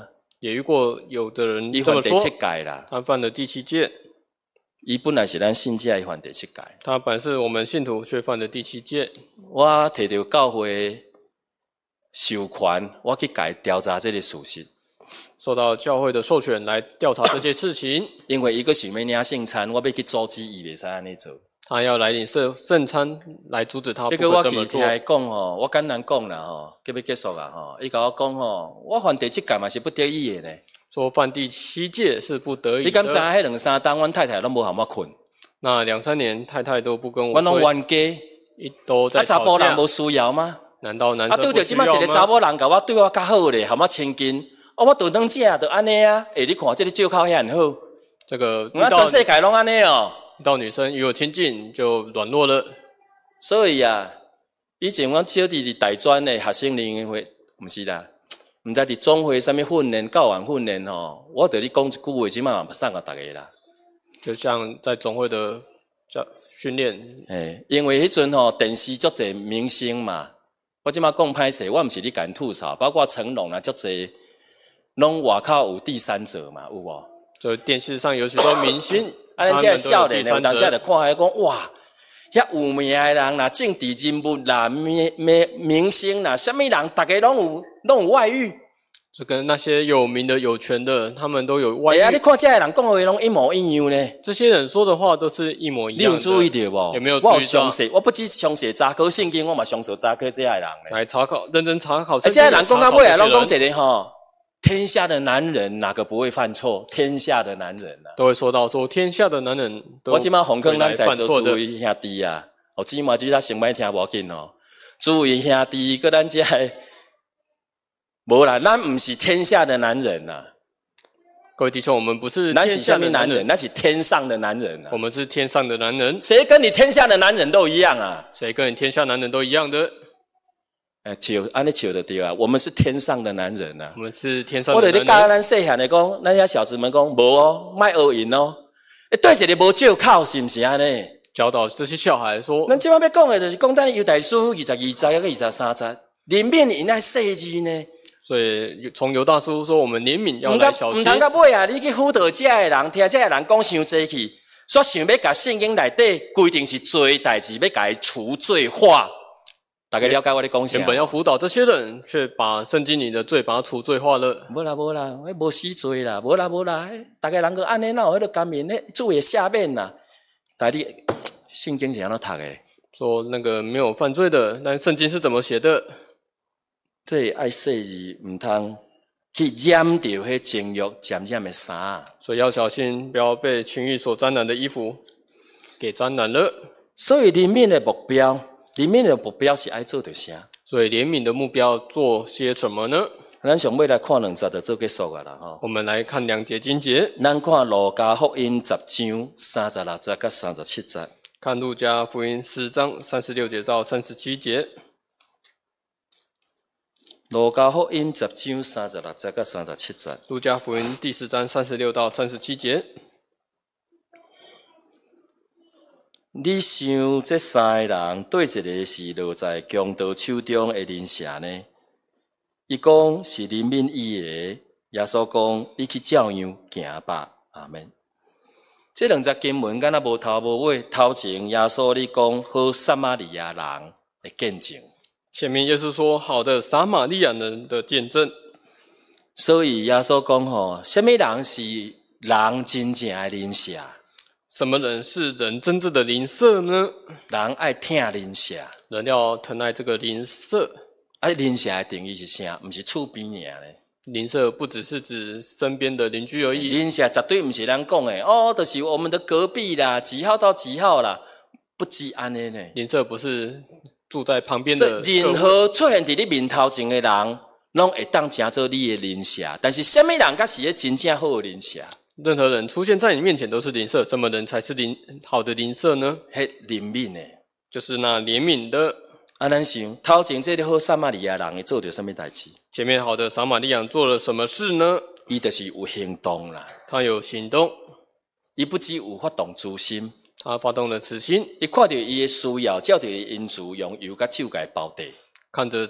也遇过有的人伊这么说犯第七，届啦， 他犯了第7戒， 伊本来是咱信者，伊犯第七届。 他本是我们信徒，却犯了第7戒。 我摕到教会授权，我去甲伊调查这个事实， 受到教会的授权来调查这件事情， 因为伊个想要领圣餐，我要去阻止伊袂使安尼做。 他要来领圣餐来阻止他不结果我去可这么做。 听伊讲吼，我简单讲啦吼，要结束啊吼，伊甲我讲吼，我犯第七届嘛是不得已的呢。 说犯第7戒是不得已你敢知影的。 迄2、3冬，阮太太拢无含我困， 那2、3年太太都不跟我阮拢睡， 冤家。 都在查吵架。 甫人无需要吗？ 难道男啊，对生不需要着即摆一个查吗？ 某人甲我对我较好咧，含我亲近，我倒当者就安尼啊。你看这个借口遐好， 这个我全世界拢安尼哦。 遇到女生与我亲近就软弱了。 所以啊，以前阮小弟伫大专的学生联谊会，毋是啦，毋知伫总会啥物训练、教员训练吼，我对你讲一句话，即摆嘛送互逐个啦。 就像在总会的训练， 因为迄阵吼电视足侪明星嘛，我即摆讲歹势，我毋是咧甲因吐槽，包括成龙啊，足侪拢外口有第三者嘛，有无？ 就电视上有许多明星， 啊，咱这个少年他们都有第三有当时就者。 看迄讲哇，遐有名的人啦，政治人物啦，明星啦，什么人，大家拢有外遇。 就跟那些有名的、有权的，他们都有外遇。 你看这个人讲的话拢一模一样呢。 这些人说的话都是一模一你有样的。 注意到无？ 有没有我有注意到详细，我不只详细查考圣经，我嘛详细查考这些人呢。 来查考，认真查考。 这些人讲到尾来拢讲这一个吼，天下的男人哪个不会犯错？天下的男人啊， 都会说到说天下的男人都我即马洪坑咱在犯错的。 做注意兄弟啊，哦，姊妹只他先歹听无要紧哦。注意兄弟，搁咱这无啦，咱毋是天下的男人呐。 各位弟兄，我们不是咱是天下的下面男人， 男人， 那是天上的男人啊我！们是天上的男人。 谁跟你天下的男人都一样啊？ 谁跟你天下男人都一样的？ 笑安尼笑就对啊！我们是天上的男人啊！ 我们是天上我的男人。 著咧教咱细汉的讲，咱遐小子们讲无哦，莫学因哦。对一个无借口是毋是安尼？ 教导这些小孩说， 咱即摆要讲的就是讲咱犹大书22节个23节，怜悯因爱细字呢。 所以从犹大叔说，我们怜悯要毋来小心。 通到尾啊！你去辅导这个人，听这个人讲伤济去，说想要甲圣经内底规定是做代志，要甲伊除罪化。大家了解我咧讲啥？ 原本要辅导这些人，却把圣经里的罪把它除罪化了。 无啦，迄无死罪啦，无啦，大家人个安尼哪有迄个甘愿咧，主会下面啦。但你圣经是安怎读的？ 说那个没有犯罪的，但圣经是怎么写的？ 这爱细字毋通去染着迄情欲沾染的衫。 所以要小心，不要被情欲所沾染的衣服给沾染了。 所以怜悯的目标，怜悯的目标是爱做着啥？ 所以怜悯的目标做些什么呢？ 咱上尾来看2节就做结束啊啦吼。 我们来看2节经节， 咱看路加福音10章36节到37节。 看路加福音10章36节到37节。 路加福音10章36节到37节。 路加福音第10章36到37节。 你想这3个人对一个是落在强盗手中的邻舍呢？伊讲是怜悯伊的，耶稣讲你去照样行吧。阿门。这2节经文敢若无头无尾，头前耶稣你讲好撒玛利亚人的见证。 前面耶稣说好的撒玛利亚人的见证， 所以耶稣讲吼，什么人是人真正的邻舍？ 什么人是人真正的邻舍呢？ 人爱疼邻舍， 人要疼爱这个邻舍。 邻舍的定义是啥？毋是厝边尔咧。 邻舍不只是指身边的邻居而已， 邻舍绝对毋是咱讲的哦，就是我们的隔壁啦，几号到几号啦，不止安尼呢。 邻舍不是住在旁边的， 任何出现伫你面头前的人，拢会当成做你的邻舍。但是什么人才是咧真正好的邻舍？ 任何人出现在你面前都是邻舍，什么人才是好的邻舍呢？ 迄怜悯的， 就是那怜悯的。 咱想头前这个好撒玛利亚人，伊做着什么代志？ 前面好的撒玛利亚做了什么事呢？ 伊就是有行动啦， 他有行动， 伊不只有发动慈心， 他发动了慈心， 伊看到伊的需要，照着伊因主用油甲手甲包地。 看着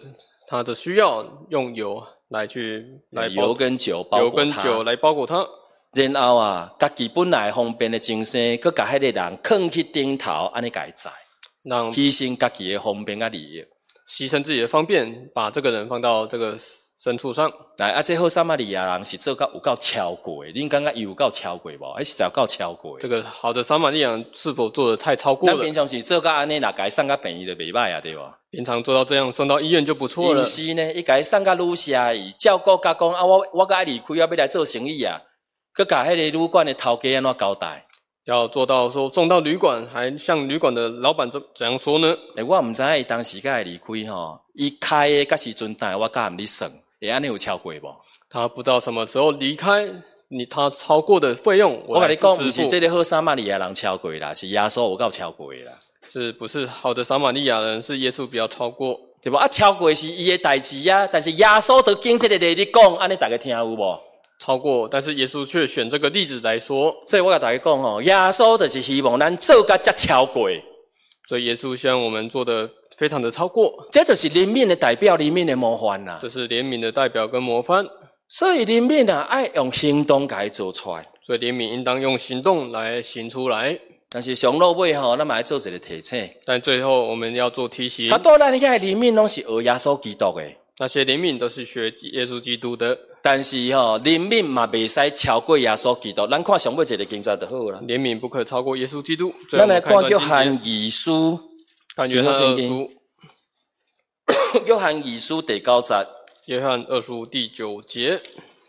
他的需要用油来油跟酒包油裹它， 跟酒来包裹它。 然后啊，家己本来方便的精神，佮甲迄个人放去顶头，安尼家宰， 让牺牲家己的方便甲利益。 牺牲自己的方便，把这个人放到这个牲畜上。 来啊，这好撒玛利亚人是做到有够超过的，恁感觉伊有够超过无？还是有够超过的？ 这个好的撒玛利亚人是否做的太超过了？ 咱平常是做到安尼，若甲伊送到病院就袂歹啊，对无？ 平常做到这样，送到医院就不错了。 伊毋是呢，伊甲伊送到旅社，伊照顾甲讲啊，我甲爱离开，我要来做生意啊，佮甲迄个旅馆的头家安怎交代？ 要做到说送到旅馆，还向旅馆的老板怎样说呢？ 我毋知影伊当时甲会离开吼，伊开的甲时阵带我甲毋哩算，会安尼有超过无？ 他不知道什么时候离开，他超过的费用， 我甲你讲， 不毋是这个好撒玛利亚人超过啦，是耶稣有够超过啦。 是不是好的撒玛利亚人是耶稣比较超过， 对无？啊，超过是伊的代志啊，但是耶稣就经这个例子讲，安尼大家听有无？ 超过，但是耶稣却选这个例子来说， 所以我甲大家讲吼，耶稣就是希望咱做甲遮超过， 所以耶稣希望我们做的非常的超过， 这就是怜悯的代表，怜悯的模范啦。 这是怜悯的代表跟模范， 所以怜悯啊，爱用行动甲伊做出来。 所以怜悯应当用行动来行出来。 但是上落尾吼，咱嘛要做一个提醒。 但最后我们要做提醒， 较多咱遐的怜悯拢是学耶稣基督的， 那些怜悯都是学耶稣基督的。 但是吼，怜悯嘛袂使超过耶稣基督。咱看上尾一个经节就好啦。 怜悯不可超过耶稣基督。 咱来看约翰二书， 看约翰二书， 约翰二书第9节， 约翰二书第9节，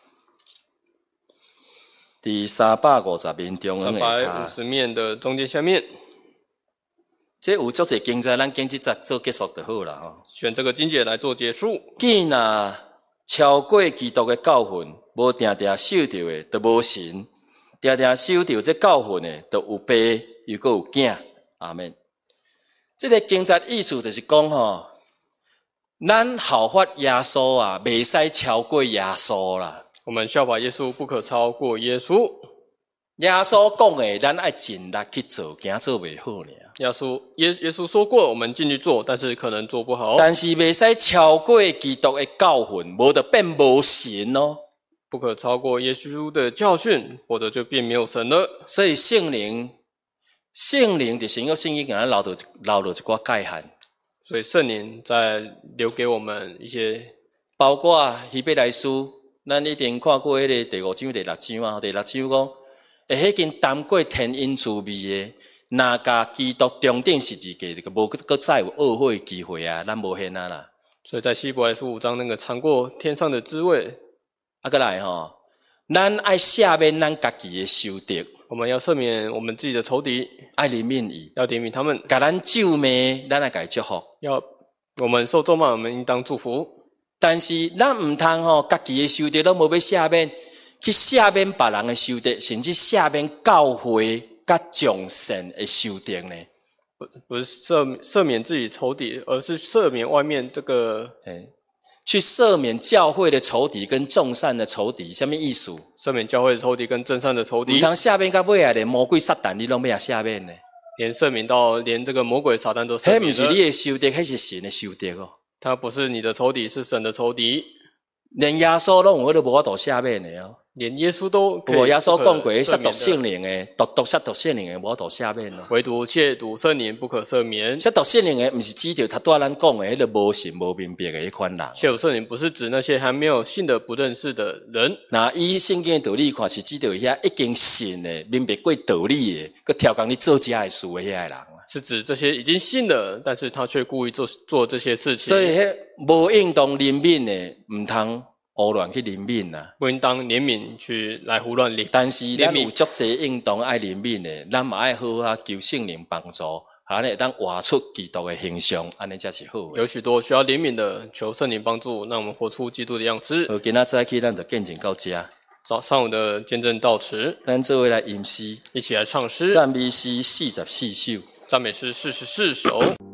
第350面中央下 350面的中间下面。 这有足侪经节，咱经这节做结束就好啦吼。 选这个经节来做结束。 既若超过基督的教训，无定定守着的，就无神；定定守着这教训的，就有爸又搁有囝。阿们。这个经节意思就是讲吼，咱效法耶稣啊，袂使超过耶稣啦。 我们效法耶稣，不可超过耶稣。 耶稣讲的，咱爱尽力去做，惊做袂好呢。 耶稣说过，我们进去做，但是可能做不好。 但是袂使超过基督的教训，无就变无神咯。 不可超过耶稣的教训，否则就变没有神了。 所以圣灵伫新约圣经给咱留落一寡界限。所以圣灵在留给我们一些， 包括希伯来书，咱一定看过迄个第5章、第6章啊。第6章讲，迄间淡过天因滋味的。那甲基督中顶十字架，就无搁再有懊悔的机会啊！咱无现啊啦。 所以在希伯来书5章那个尝过天上的滋味， 过来吼，咱爱赦免咱家己的仇敌， 我们要赦免我们自己的仇敌， 爱怜悯伊， 要怜悯他们， 甲咱咒骂，咱爱甲伊祝福。 要我们受咒骂，我们应当祝福。但是咱毋通吼，家己的仇敌都无要赦免，去赦免别人的仇敌，甚至赦免教会。甲众神的仇敌呢？ 不是赦免自己仇敌，而是赦免外面这个， 去赦免教会的仇敌跟众善的仇敌，什么意思？ 赦免教会的仇敌跟正善的仇敌。 唔通赦免到尾啊，连魔鬼撒旦你拢要赦免呢？ 连赦免到连这个魔鬼撒旦都赦免了。 迄唔是你的仇敌，迄是神的仇敌哦。 他不是你的仇敌，是神的仇敌。 连耶稣拢有迄个无法度赦免的哦。 连耶稣都可以， 耶稣讲过，亵渎圣灵的，亵渎圣灵的，无法度赦免咯。 唯独亵渎圣灵不可赦免。 亵渎圣灵的，唔是指着他对咱讲的迄个无信无明白的迄款人。 亵渎圣灵不是指那些还没有信的不认识的人。 那以圣经的道理看，是指着遐已经信的、明白过道理的，佮挑工你做这的事的遐个人。 是指这些已经信了，但是他却故意做这些事情。 所以迄无应当怜悯的，唔通胡乱去怜悯啦。 不应当怜悯去来胡乱怜。 但是咱有足侪应当爱怜悯的，咱嘛爱好好求圣灵帮助，安尼当活出基督的形象，安尼才是好的。 有许多需要怜悯的，求圣灵帮助，让我们活出基督的样式。 今仔早起咱就见证到这。 上午的见证到此， 咱做伙来吟诗， 一起来唱诗。 赞美诗44首。 赞美诗44首。